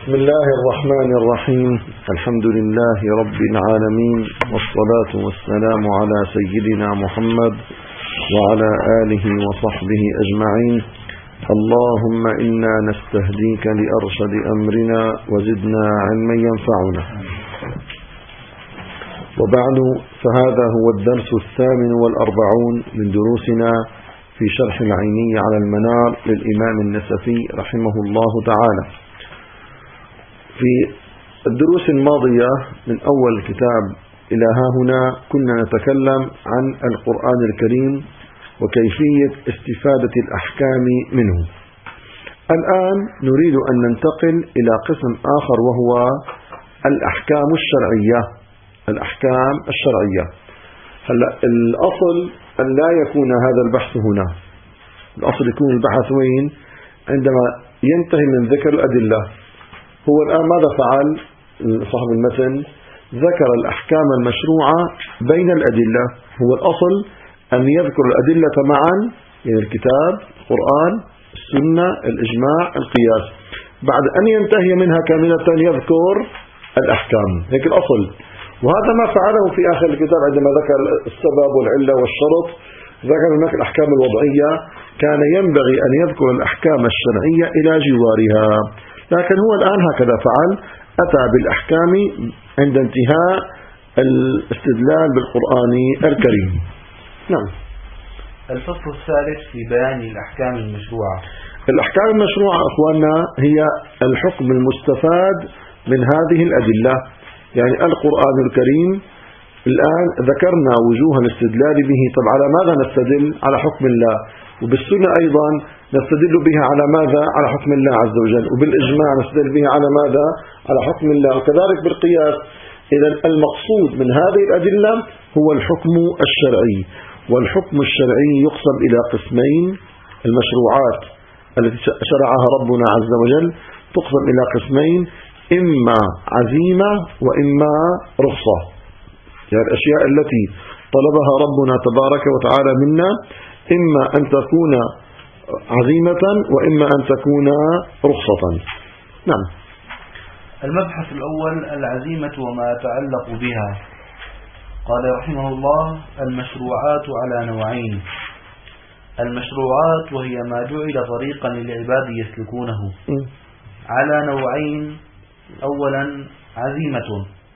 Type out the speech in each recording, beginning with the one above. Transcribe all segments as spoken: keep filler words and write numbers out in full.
بسم الله الرحمن الرحيم. الحمد لله رب العالمين، والصلاة والسلام على سيدنا محمد وعلى آله وصحبه أجمعين. اللهم إنا نستهديك لأرشد أمرنا وزدنا علما ينفعنا. وبعد، فهذا هو الدرس الثامن والأربعون من دروسنا في شرح العيني على المنار للإمام النسفي رحمه الله تعالى. في الدروس الماضية من أول الكتاب إلى ها هنا كنا نتكلم عن القرآن الكريم وكيفية استفادة الأحكام منه. الآن نريد أن ننتقل إلى قسم آخر، وهو الأحكام الشرعية. الأحكام الشرعية هلا الأصل أن لا يكون هذا البحث هنا. الأصل يكون البحث وين؟ عندما ينتهي من ذكر الأدلة. هو الآن ماذا فعل صاحب المتن؟ ذكر الأحكام المشروعة بين الأدلة. هو الأصل أن يذكر الأدلة معا، يعني الكتاب، القرآن، السنة، الإجماع، القياس. بعد أن ينتهي منها كاملة يذكر الأحكام. هيك الأصل. وهذا ما فعله في آخر الكتاب عندما ذكر السبب والعلة والشرط. ذكر هناك الأحكام الوضعية. كان ينبغي أن يذكر الأحكام الشرعية إلى جوارها، لكن هو الآن هكذا فعل، أتى بالأحكام عند انتهاء الاستدلال بالقرآن الكريم. نعم. الفصل الثالث في بيان الأحكام المشروعة. الأحكام المشروعة أخواننا هي الحكم المستفاد من هذه الأدلة، يعني القرآن الكريم. الآن ذكرنا وجوه الاستدلال به. طب على ماذا نستدل؟ على حكم الله. وبالسنة أيضا نستدل بها على ماذا؟ على حكم الله عز وجل. وبالإجماع نستدل بها على ماذا؟ على حكم الله. وكذلك بالقياس. إذن المقصود من هذه الأدلة هو الحكم الشرعي. والحكم الشرعي يقسم إلى قسمين. المشروعات التي شرعها ربنا عز وجل تقسم إلى قسمين: إما عزيمة وإما رخصة. يعني الأشياء التي طلبها ربنا تبارك وتعالى منا إما أن تكون عزيمة وإما أن تكون رخصة. نعم. المبحث الأول: العزيمة وما يتعلق بها. قال رحمه الله: المشروعات على نوعين. المشروعات وهي ما جعل طريقا للعباد يسلكونه على نوعين. أولا عزيمة،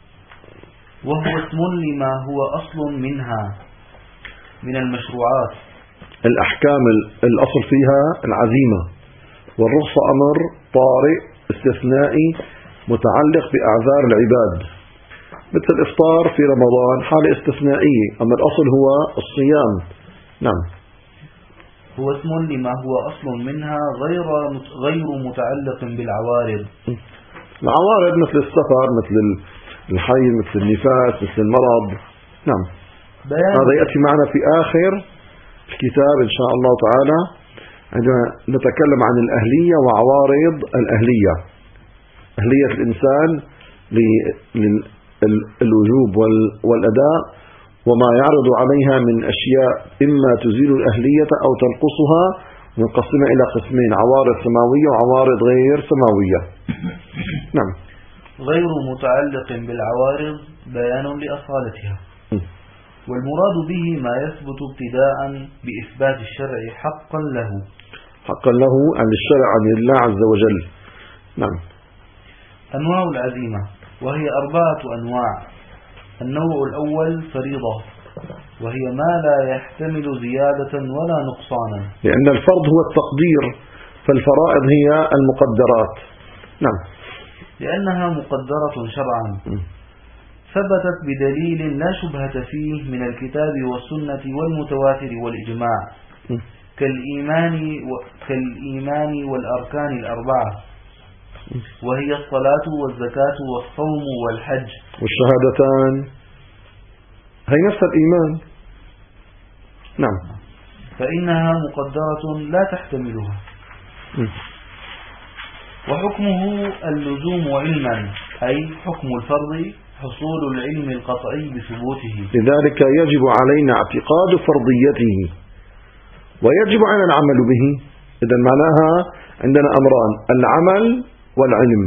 وهو اسم لما هو أصل منها من المشروعات. الأحكام الأصل فيها العزيمة، والرخصة أمر طارئ استثنائي متعلق بأعذار العباد، مثل الإفطار في رمضان حالة استثنائية، أما الأصل هو الصيام. نعم. هو اسم لما هو أصل منها غير غير متعلق بالعوارض. العوارض مثل السفر، مثل الحي، مثل النفاس، مثل المرض. نعم. هذا يأتي معنا في آخر الكتاب إن شاء الله تعالى، عندما نتكلم عن الأهلية وعوارض الأهلية. أهلية الإنسان للوجوب والأداء، وما يعرض عليها من أشياء إما تزيل الأهلية أو تنقصها، ونقسمها إلى قسمين: عوارض سماوية وعوارض غير سماوية. نعم. غير متعلق بالعوارض بيان لأصالتها. والمراد به ما يثبت ابتداء بإثبات الشرع حقا له. حقا له عن الشرع عن الله عز وجل. نعم. أنواع العزيمة، وهي أربعة أنواع. النوع الأول فريضة، وهي ما لا يحتمل زيادة ولا نقصانا، لأن الفرض هو التقدير، فالفرائض هي المقدرات. نعم. لأنها مقدرة شرعا، ثبتت بدليل لا شبهة فيه من الكتاب والسنة والمتواتر والإجماع، كالإيمان, و... كالإيمان والأركان الأربعة، وهي الصلاة والزكاة والصوم والحج والشهادتان. هي نفس الإيمان. نعم. فإنها مقدرة لا تحتملها. م. وحكمه اللزوم علما، أي حكم الفرض حصول العلم القطعي بثبوته. لذلك يجب علينا اعتقاد فرضيته ويجب علينا العمل به. إذن معناها عندنا أمران: العمل والعلم.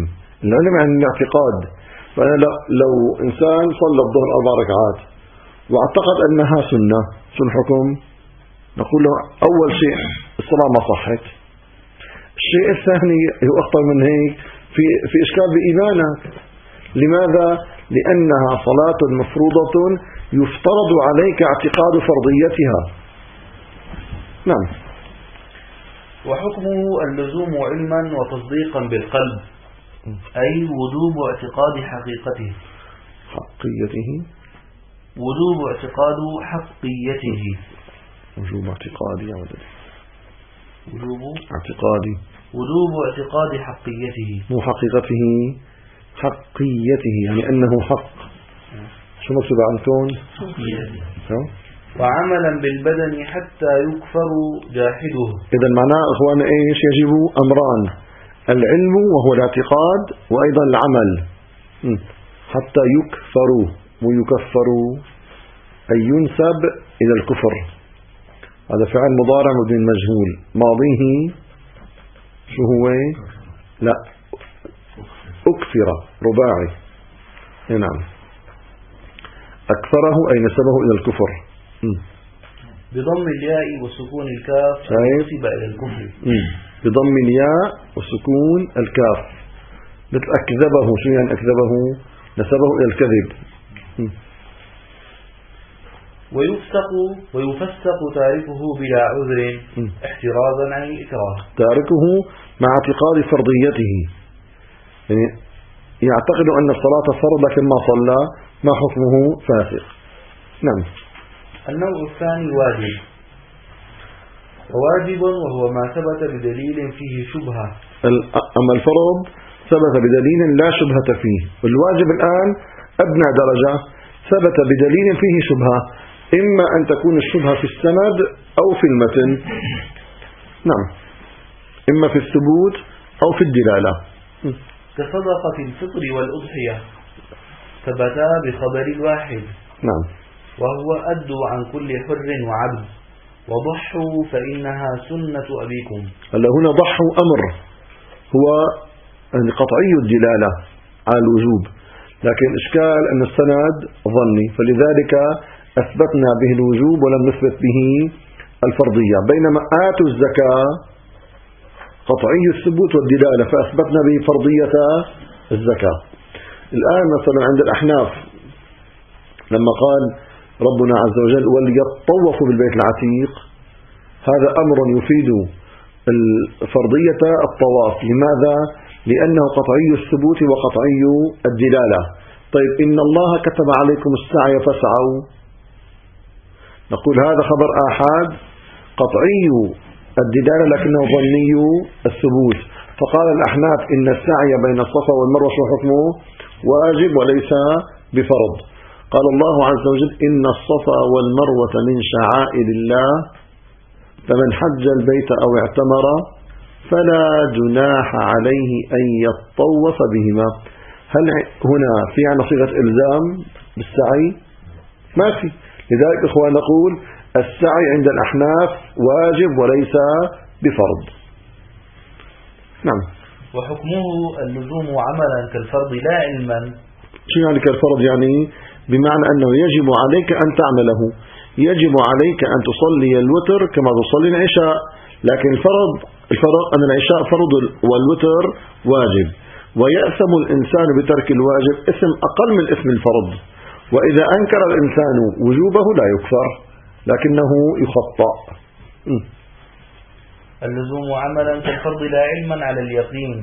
العلم عن الاعتقاد. فأنا لو إنسان صلى الظهر أربع ركعات واعتقد أنها سنة، شو الحكم؟ نقول له أول شيء الصلاة ما صحت. الشيء الثاني هو أخطر من هيك، في في إشكال بإيمانك. لماذا؟ لأنها صلاة مفروضة يفترض عليك اعتقاد فرضيتها. نعم. وحكمه اللزوم علما وتصديقا بالقلب، أي وجوب اعتقاد حقيقته حقيته وجوب اعتقاد حقيته وجوب اعتقادي يا ولدي وجوب اعتقادي وجوب اعتقاد حقيته، مو حقيقته، حقيته يعني أنه حق. شو مكتوب عندكم؟ وعملا بالبدن حتى يكفر جاحده. إذا معناه إخوانا إيش؟ يجب أمران: العلم وهو الاعتقاد، وأيضا العمل حتى يكفروا. ويكفروا أي ينسب إلى الكفر. هذا فعل مضارع مبني مجهول، ماضيه شو هو؟ لا، أكفر، رباعي. نعم. أكفره أي نسبه إلى الكفر بضم الياء وسكون الكاف نسب إلى الكفر. بضم الياء وسكون الكاف، مثل أكذبه. شو يعني أكذبه؟ نسبه إلى الكذب. ويفسق ويفسق تاركه بلا عذر احترازا عن الإكراه. تاركه مع اعتقاد فرضيته، يعني يعتقد أن الصلاة فرض لكن ما صلى، ما حكمه؟ فاسق. نعم. النوع الثاني واجب. وواجب وهو ما ثبت بدليل فيه شبهة. أما الفرض ثبت بدليل لا شبهة فيه. الواجب الآن أدنى درجة، ثبت بدليل فيه شبهة، إما أن تكون الشبهة في السند أو في المتن. نعم، إما في الثبوت أو في الدلالة. كصدقة الفطر والأضحية ثبتا بخبر واحد. نعم. وهو أدوا عن كل حر وعبد وضحوا فإنها سنة أبيكم. هلا هنا ضحوا أمر هو قطعي الدلالة على الوجوب، لكن إشكال أن السند ظني، فلذلك أثبتنا به الوجوب ولم نثبت به الفرضية. بينما آتوا الزكاة قطعي الثبوت والدلالة، فأثبتنا به فرضية الزكاة. الآن مثلا عند الأحناف لما قال ربنا عز وجل وليطوفوا بالبيت العتيق، هذا أمر يفيد الفرضية الطواف. لماذا؟ لأنه قطعي الثبوت وقطعي الدلالة. طيب إن الله كتب عليكم السعي فاسعوا، نقول هذا خبر آحاد قطعي الدلالة لكنه ظني الثبوت. فقال الأحناف إن السعي بين الصفا والمروة شو حكمه؟ واجب وليس بفرض. قال الله عز وجل إن الصفا والمروة من شعائر الله فمن حج البيت أو اعتمر فلا جناح عليه أن يطوف بهما. هل هنا في عنا صيغة إلزام بالسعي؟ ما في. لذلك إخوان نقول السعي عند الأحناف واجب وليس بفرض. نعم. وحكمه اللزوم عملا كالفرض لا علما. شو يعني كالفرض؟ يعني بمعنى أنه يجب عليك أن تعمله، يجب عليك أن تصلي الوتر كما تصلي العشاء. لكن الفرض الفرض أن العشاء فرض والوتر واجب، ويأثم الإنسان بترك الواجب اسم أقل من اسم الفرض. وإذا أنكر الإنسان وجوبه لا يكفر لكنه يخطأ. اللزوم عملا كالفرض لا علما على اليقين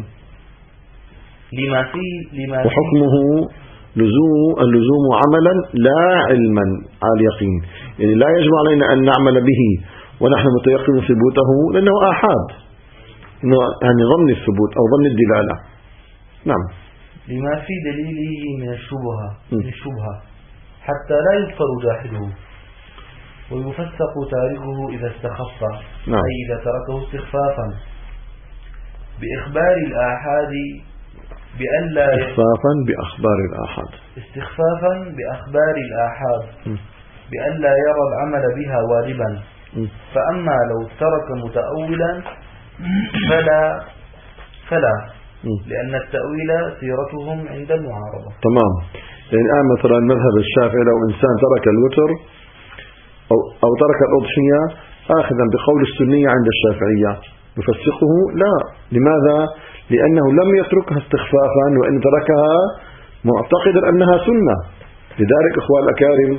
لما فيه لما وحكمه لزوم اللزوم عملا لا علما على اليقين، يعني لا يجب علينا أن نعمل به ونحن متيقن ثبوته لأنه آحاد، يعني ظن الثبوت أو ظن الدلالة. نعم. لما في دليله من الشبهة من الشبهة حتى لا يكفر جاحده. ويفسق تاركه إذا استخف. نعم. أي إذا تركه استخفافا بإخبار الآحاد بأن لا استخفافا بأخبار الآحاد استخفافا بأخبار الآحاد بأن لا يرى العمل بها واجبا. فأما لو ترك متأولا فلا فلا لأن التأويل سيرتهم عند المعارضة. تمام. يعني الآن مثلا مذهب الشافعي لو إنسان ترك الوتر أو, أو ترك الأضحية آخذا بقول السنية عند الشافعية يفسقه؟ لا. لماذا؟ لأنه لم يتركها استخفافا، وإن تركها معتقدا أنها سنة. لذلك إخوان الأكارم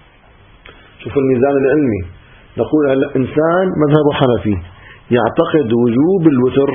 شوفوا الميزان العلمي، نقول الإنسان مذهب حنفي يعتقد وجوب الوتر،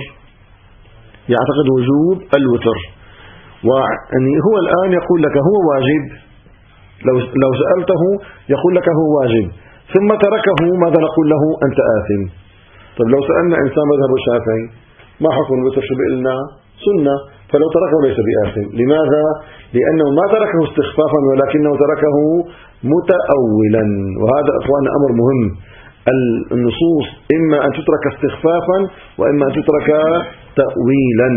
يعتقد وجوب الوتر، وأني هو الآن يقول لك هو واجب، لو لو سألته يقول لك هو واجب ثم تركه، ماذا نقول له؟ أنت آثم. طيب لو سألنا إنسان مذهب الشافعي ما حكم الوتر؟ شو بيقولنا؟ سنة، فلو تركه ليس بآثم. لماذا؟ لأنه ما تركه استخفافا ولكنه تركه متأولا. وهذا أخواننا أمر مهم، النصوص إما أن تترك استخفافا وإما أن تترك تأويلا.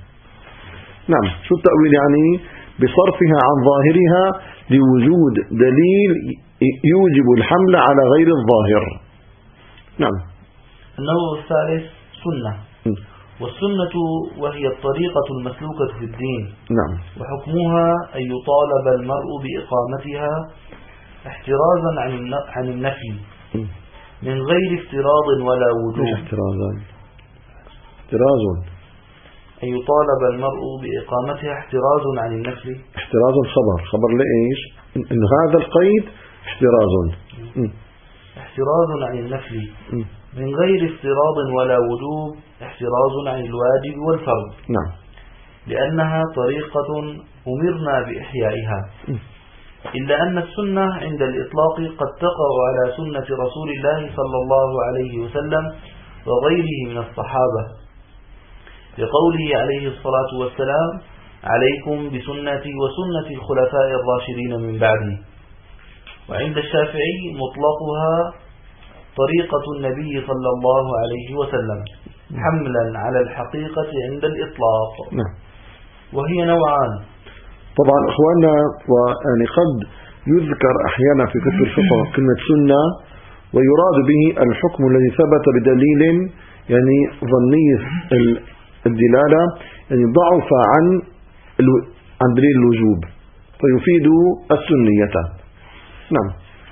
نعم. شو التأويل يعني؟ بصرفها عن ظاهرها لوجود دليل يوجب الحمل على غير الظاهر. نعم. النوع الثالث سنة، والسنة وهي الطريقة المسلوكة في الدين. نعم. وحكمها أن يطالب المرء بإقامتها احترازا عن النفي من غير افتراض ولا وجوب. احترازا احتراز أن يطالب المرء بإقامتها احتراز عن النفي. احتراز خبر خبر لإيش؟ إن هذا القيد احتراز احتراز عن النفي من غير افتراض ولا وجوب، احتراز عن الواجب والفرض. نعم. لأنها طريقة أمرنا بإحيائها، إلا أن السنة عند الإطلاق قد تقع على سنة رسول الله صلى الله عليه وسلم وغيره من الصحابة، لقوله عليه الصلاة والسلام: عليكم بسنتي وسنة الخلفاء الراشدين من بعدي. وعند الشافعي مطلقها طريقة النبي صلى الله عليه وسلم حملا على الحقيقة عند الإطلاق. نعم. وهي نوعان. طبعا إخواننا، ويعني قد يذكر أحيانا في كتب الفقه كلمة سنة ويراد به الحكم الذي ثبت بدليل يعني ظني الدلالة، يعني ضعف عن عن دليل الوجوب فيفيد السنية. نعم.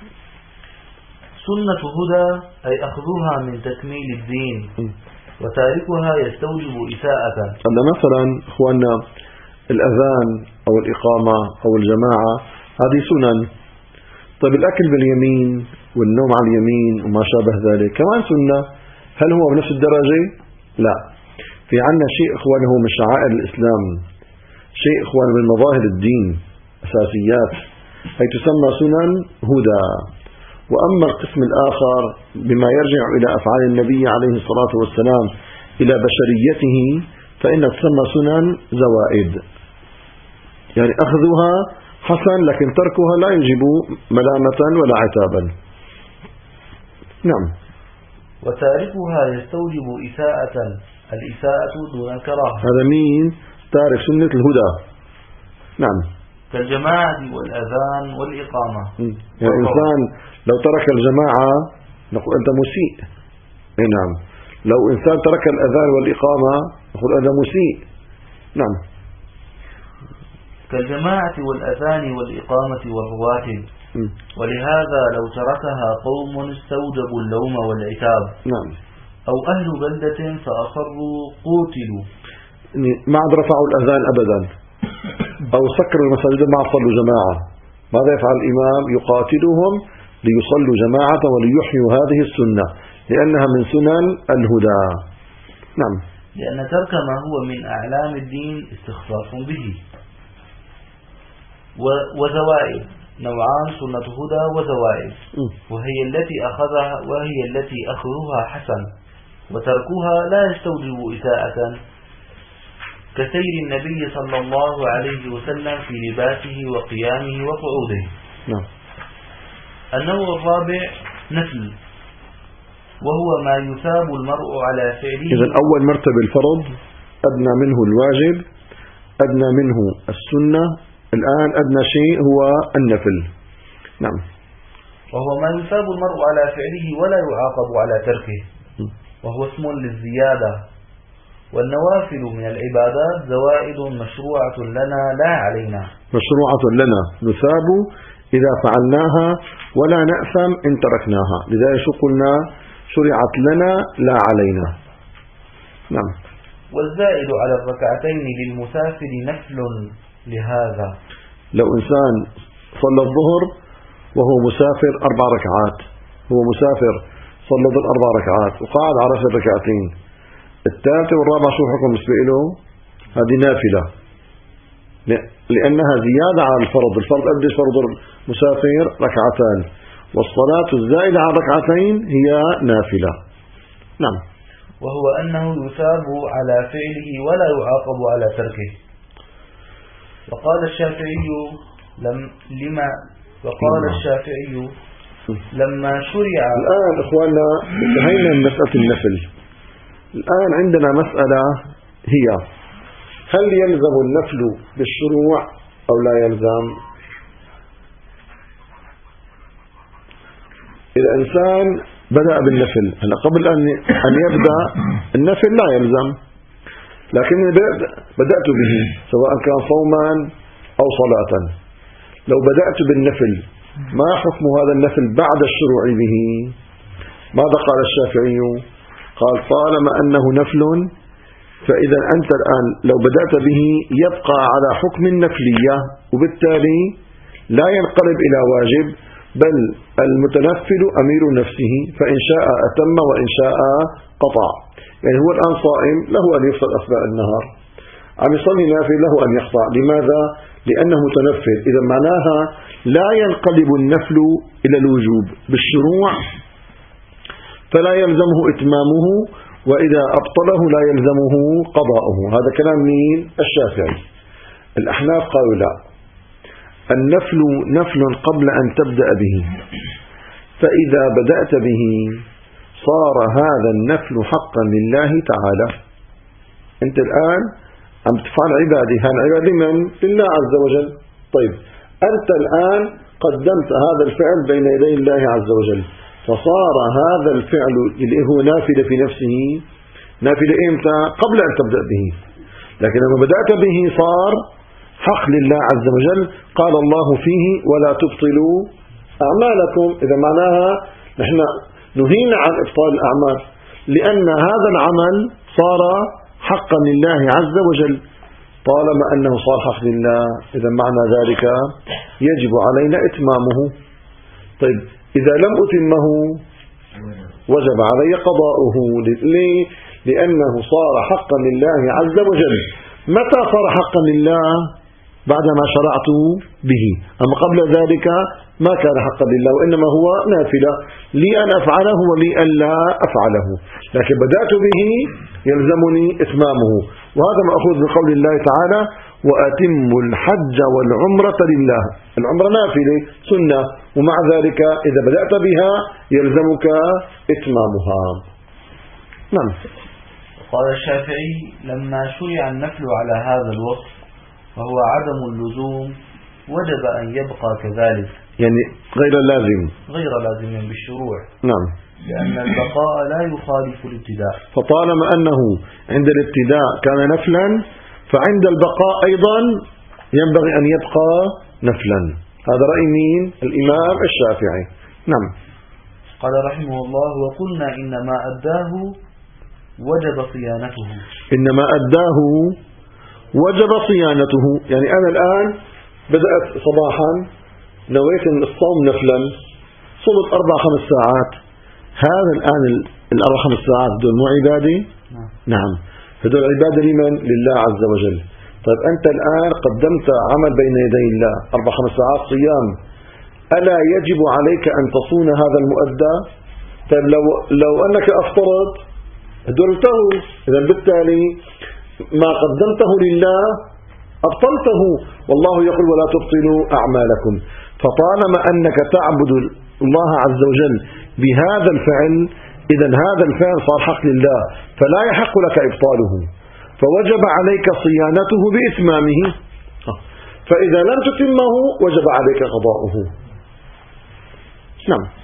سنة هدى أي أخذها من تكميل الدين، وتاركها يستوجب إساءة. أن مثلا إخواننا الأذان أو الإقامة أو الجماعة هذه سنن. طيب الأكل باليمين والنوم على اليمين وما شابه ذلك كمان سنة. هل هو بنفس الدرجة؟ لا. في عنا شيء إخوانه من شعائر الإسلام، شيء إخوان من مظاهر الدين أساسيات، هي تسمى سنن هدى. وأما القسم الآخر بما يرجع إلى أفعال النبي عليه الصلاة والسلام إلى بشريته فإن تسمى سنن زوائد، يعني أخذها حسن لكن تركها لا يجب ملامة ولا عتابا. نعم. وتاركها يستوجب إساءة، الإساءة دون كراهة. هذا مين؟ تارك سنة الهدى. نعم. كالجماعة والأذان والإقامة. يعني إنسان لو ترك الجماعة نقول أنت مسيء. نعم. لو إنسان ترك الأذان والإقامة نقول أنت مسيء. نعم. كالجماعة والأذان والإقامة والرواتب. ولهذا لو تركها قوم استوجبوا اللوم والعتاب. نعم. أو أهل بلدة فأصروا قوتلوا، ما عاد رفعوا الأذان أبدا، أو سكروا المساجد ما صلوا جماعة. ماذا يفعل الإمام؟ يقاتلهم ليصلوا جماعة وليحيوا هذه السنة لأنها من سنن الهدى. نعم. لأن ترك ما هو من أعلام الدين استخفاف به. وزوائد نوعان: سنة هدى وزوائد. وهي التي أخذها وهي التي أخذها حسن، وتركها لا يستوجب إساءة، كسير النبي صلى الله عليه وسلم في لباسه وقيامه وقعوده. نعم. النوع الرابع نفل، وهو ما يثاب المرء على فعله. إذن أول مرتبة الفرض، أدنى منه الواجب، أدنى منه السنة، الآن أدنى شيء هو النفل. نعم. وهو ما يثاب المرء على فعله ولا يعاقب على تركه، وهو اسم للزيادة، والنوافل من العبادات زوائد مشروعة لنا لا علينا. مشروعة لنا نثاب إذا فعلناها ولا نأثم إن تركناها، لذلك قلنا شرعت لنا لا علينا. نعم. والزائد على الركعتين للمسافر نفل لهذا. لو إنسان صلى الظهر وهو مسافر أربع ركعات، هو مسافر صلى الظهر أربع ركعات وقعد على ركعة ركعتين، الثالثة والرابعة شو حكم بالنسبة له؟ هذه نافلة لأنها زيادة على الفرض. الفرض قديش فرض المسافر؟ ركعتان، والصلاة الزائدة على ركعتين هي نافلة. نعم. وهو أنه يثاب على فعله ولا يعاقب على تركه. وقال الشافعي لم لما وقال الشافعي لما شرع. الآن إخواننا انتهينا من مسألة النفل. الآن عندنا مسألة هي هل يلزم النفل بالشروع أو لا يلزم؟ إذا إنسان بدأ بالنفل، هلا قبل أن أن يبدأ النفل لا يلزم، لكن بدأت به سواء كان صوما أو صلاة. لو بدأت بالنفل ما حكم هذا النفل بعد الشروع به؟ ماذا قال الشافعي؟ قال طالما أنه نفل فإذا أنت الآن لو بدأت به يبقى على حكم النفلية، وبالتالي لا ينقلب إلى واجب، بل المتنفل أمير نفسه، فإن شاء أتم وإن شاء قطع. يعني هو الآن صائم له أن يفطر أثناء النهار، عم يصلي نافل له أن يقطع. لماذا؟ لأنه متنفل. إذا معناها لا ينقلب النفل إلى الوجوب بالشروع، فلا يلزمه إتمامه، وإذا أبطله لا يلزمه قضاؤه. هذا كلام مين؟ الشافعي. الأحناف قالوا لا، النفل نفل قبل أن تبدأ به، فإذا بدأت به صار هذا النفل حقا لله تعالى. أنت الآن عم تفعل عبادة، هذا عبادة من؟ لله عز وجل. طيب أنت الآن قدمت هذا الفعل بين يدي الله عز وجل، فصار هذا الفعل اللي هو نافلة في نفسه نافلة إمتى؟ قبل أن تبدأ به، لكن لما بدأت به صار حق لله عز وجل. قال الله فيه ولا تبطلوا أعمالكم. إذا معناها نحن نهينا عن إبطال الأعمال، لأن هذا العمل صار حقا لله عز وجل. طالما أنه صار حق لله إذا معنى ذلك يجب علينا إتمامه. طيب إذا لم أتمه وجب علي قضاؤه. ليه؟ لأنه صار حقا لله عز وجل. متى صار حقا لله؟ بعدما شرعت به، أما قبل ذلك ما كان حقا لله، وإنما هو نافلة لي أن أفعله ولي أن لا أفعله، لكن بدأت به يلزمني إتمامه. وهذا مأخوذ من قول الله تعالى وأتم الحج والعمرة لله. العمرة نافلة سنة، ومع ذلك إذا بدأت بها يلزمك إتمامها. نعم. قال الشافعي لما شرع النفل على هذا الوصف وهو عدم اللزوم وجب أن يبقى كذلك، يعني غير لازم غير لازم بالشروع. نعم، لأن البقاء لا يخالف الابتداء. فطالما أنه عند الابتداء كان نفلا فعند البقاء أيضا ينبغي أن يبقى نفلا. هذا رأي مين؟ الإمام الشافعي. نعم. قال رحمه الله وقلنا إنما أداه وجب صيانته. إنما أداه وجب صيانته، يعني أنا الآن بدأت صباحا نويت الصوم نفلا، صمت أربع خمس ساعات، هذا الآن الأربع خمس ساعات دول مو عبادة؟ نعم. نعم، هدول عبادة لمن؟ لله عز وجل. طيب أنت الآن قدمت عمل بين يدي الله أربع خمس ساعات صيام، ألا يجب عليك أن تصون هذا المؤدى؟ طيب لو لو أنك أفطرت هدول انتهوا، إذا بالتالي ما قدمته لله أبطلته، والله يقول ولا تبطلوا أعمالكم. فطالما أنك تعبد الله عز وجل بهذا الفعل إذا هذا الفعل صار حق لله، فلا يحق لك إبطاله، فوجب عليك صيانته بإتمامه. فإذا لم تتمه وجب عليك قضاؤه. نعم.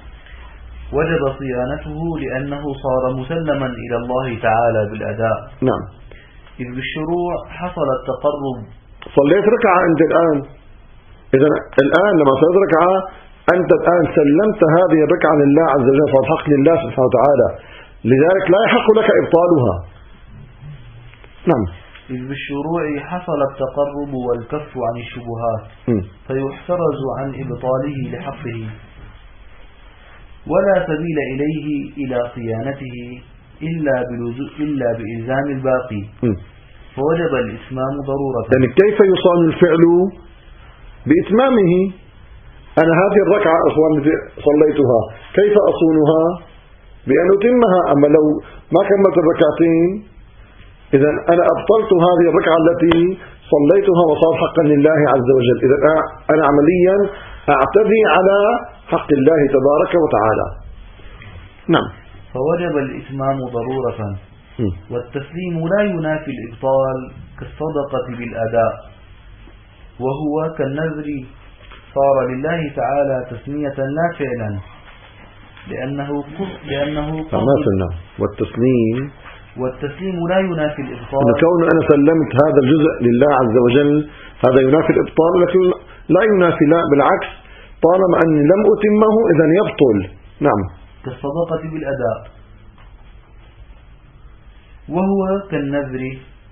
وجب صيانته لأنه صار مسلما إلى الله تعالى بالأداء. نعم. إذ بالشروع حصل التقرب. صليت ركعة أنت الآن، إذا الآن لما صليت ركعة أنت الآن سلمت هذه الركعة لله عز وجل، فالحق لله سبحانه وتعالى، لذلك لا يحق لك إبطالها. نعم. إذ بالشروع حصل التقرب والكف عن الشبهات م. فيحترز عن إبطاله لحقه، ولا سبيل إليه إلى صيانته إلا إلا بإلزام الباقي م. فوجب الإتمام ضرورة. يعني كيف يصان الفعل؟ بإتمامه. أنا هذه الركعة أخوان صليتها، كيف أصونها؟ بأن أتمها. أما لو ما كملت الركعتين إذا أنا أبطلت هذه الركعة التي صليتها وصار حقا لله عز وجل. إذا أنا عمليا أعتدي على حق الله تبارك وتعالى. نعم. فوجب الإتمام ضرورة م. والتسليم لا ينافي الإبطال كالصدقة بالأداء، وهو كالنذر صار لله تعالى تسمية لا فعلا لأنه لأنه مثلنا. والتسليم والتسليم لا ينافي الإبطال. كون أنا سلمت هذا الجزء لله عز وجل هذا ينافي الإبطال، لكن لا ينافي، لا بالعكس، طالما أني لم أتمه إذن يبطل. نعم. كالصدقة بالأداء، وهو كالنذر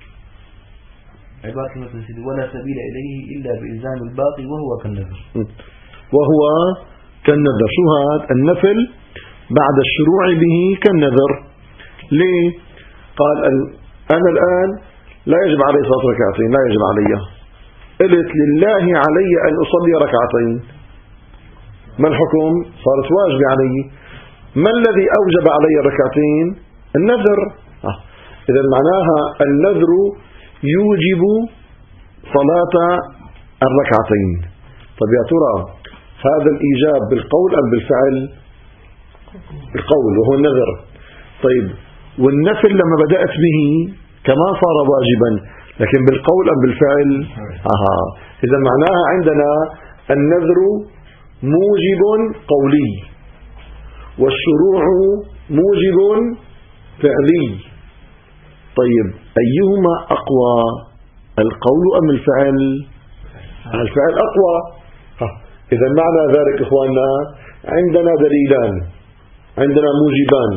عبارة المتنسيد ولا سبيل إليه إلا بإلزام الباقي، وهو كالنذر. وهو كالنذر. شو هذا النفل بعد الشروع به كالنذر؟ ليه؟ قال أنا الآن لا يجب علي صلاة ركعتين، لا يجب علي، قلت لله علي أن أصلي ركعتين، ما الحكم؟ صارت واجب علي. ما الذي أوجب علي الركعتين؟ النذر. آه. إذا معناها النذر يوجب صلاة الركعتين. طب يا ترى هذا الإيجاب بالقول أم بالفعل؟ بالقول، وهو النذر. طيب والنفل لما بدأت به كما صار واجبا، لكن بالقول أم بالفعل؟ آها. إذا معناها عندنا النذر موجب قولي والشروع موجب فعلي. طيب أيهما أقوى، القول أم الفعل؟ الفعل أقوى. إذا معنى ذلك إخواننا عندنا دليلان، عندنا موجبان،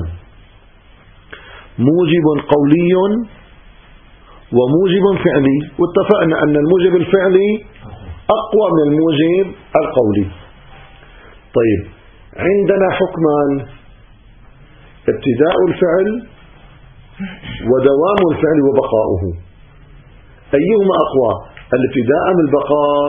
موجب قولي وموجب فعلي، واتفقنا أن الموجب الفعلي أقوى من الموجب القولي. طيب عندنا حكمان، ابتداء الفعل ودوام الفعل وبقاؤه، أيهما أقوى؟ الابتداء أم البقاء؟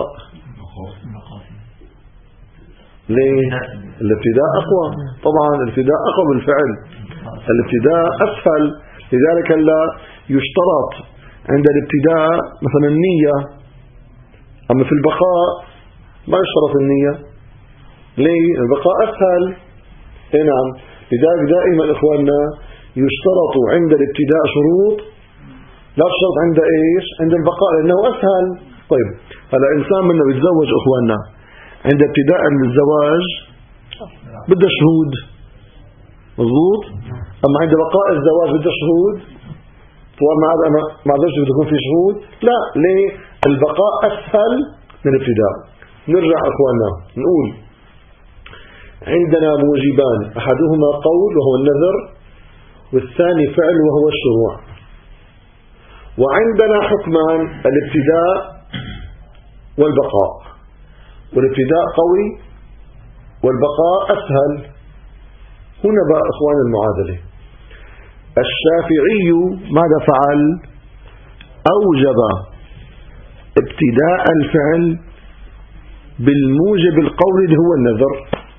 ليه؟ الابتداء أقوى طبعا، الابتداء أقوى بالفعل، الابتداء أسهل. لذلك لا يشترط عند الابتداء مثلا النية، أما في البقاء ما يشترط النية. ليه؟ البقاء أسهل. إيه نعم. لذلك دائما إخواننا يشترط عند الابتداء شروط لا تشترط عند إيش؟ عند البقاء، لأنه أسهل. طيب هلا إنسان منه يتزوج إخواننا، عند ابتداء الزواج بده شهود، مضبوط؟ أما عند بقاء الزواج بده شهود، طبعا مع مع ذلك بده يكون في شهود. لا، ليه؟ البقاء أسهل من الابتداء. نرجع إخواننا نقول عندنا موجبان، أحدهما قول وهو النذر، والثاني فعل وهو الشروع. وعندنا حكمان، الابتداء والبقاء، والابتداء قوي والبقاء أسهل. هنا بقى إخوان المعادلة، الشافعي ماذا فعل؟ أوجب ابتداء الفعل بالموجب القولي اللي هو النذر.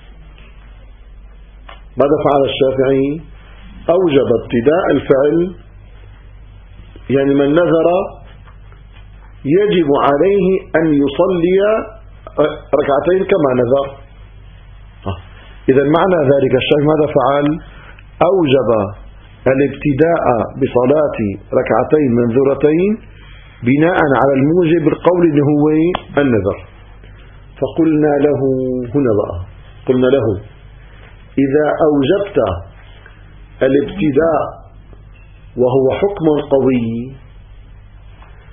ماذا فعل الشافعي؟ أوجب ابتداء الفعل، يعني من نذر يجب عليه أن يصلي ركعتين كما نذر. إذا معنى ذلك الشيء ماذا فعل؟ أوجب الابتداء بصلاة ركعتين منذورتين بناء على الموجب القولي اللي هو النذر. فقلنا له هنا بقى، قلنا له إذا أوجبت الابتداء وهو حكم قوي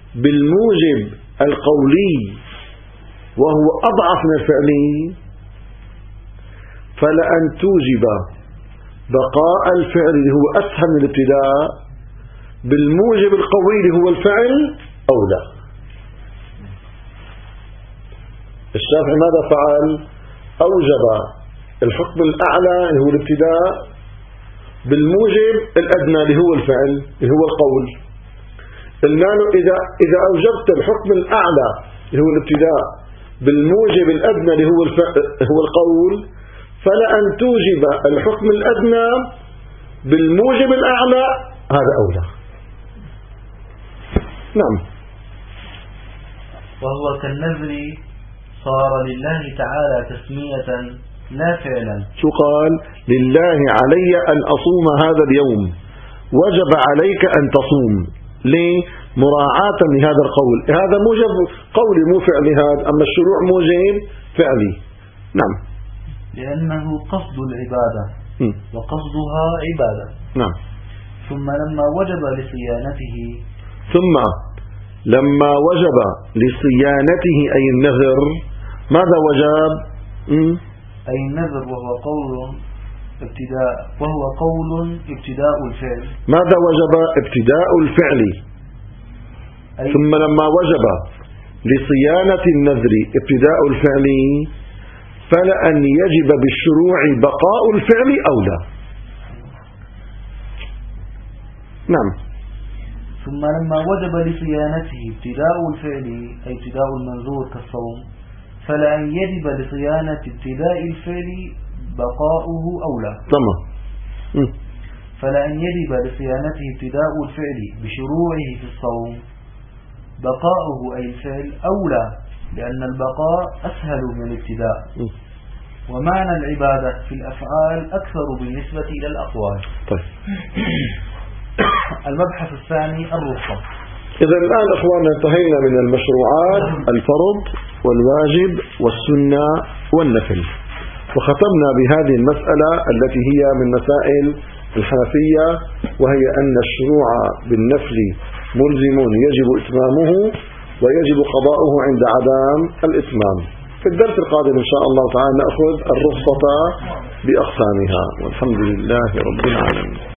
بالموجب القولي وهو أضعف من الفعلي، فلأن توجب بقاء الفعل اللي هو أسهل من الابتداء بالموجب القوي اللي هو الفعل أولى. الشافعي ماذا فعل؟ أوجب الحكم الأعلى اللي هو الابتداء بالموجب الأدنى اللي هو الفعل اللي هو القول. قلنا له إذا إذا أوجبت الحكم الأعلى اللي هو الابتداء بالموجب الأدنى اللي هو هو القول، فلأن توجب الحكم الأدنى بالموجب الأعلى هذا أولى. نعم. وهو كالنذر صار لله تعالى تسمية لا فعلا. شو قال؟ لله علي أن أصوم هذا اليوم، وجب عليك أن تصوم. ليه؟ مراعاة لهذا القول. هذا موجب قولي مو فعلي هذا، أما الشروع موجب فعلي. نعم. لأنه قصد العبادة م. وقصدها عبادة. نعم. ثم لما وجب لصيانته ثم لما وجب لصيانته أي النذر، ماذا وجب؟ م? أي النذر وهو قول ابتداء وهو قول ابتداء الفعل. ماذا وجب؟ ابتداء الفعل. ثم لما وجب لصيانة النذر ابتداء الفعل، فلأن يجب بالشروع بقاء الفعل أولى. نعم. ثم لما وجب لصيانته ابتداء الفعل أي ابتداء المنذور كالصوم، فلأن يجب لصيانة ابتداء الفعل بقاؤه أولى. تمام. فلأن يجب لصيانته ابتداء الفعل بشروعه في الصوم بقاؤه أي الفعل أولى، لأن البقاء أسهل من الابتداء. ومعنى العبادة في الأفعال أكثر بالنسبة إلى الأقوال. طيب. المبحث الثاني الرخصة. إذا الآن أخواننا انتهينا من المشروعات الفرض والواجب والسنة والنفل، وختمنا بهذه المسألة التي هي من مسائل الحنفية، وهي أن الشروع بالنفل ملزم يجب إتمامه ويجب قضاؤه عند عدم الإتمام. في الدرس القادم إن شاء الله تعالى نأخذ الرخصة بأقسامها، والحمد لله رب العالمين.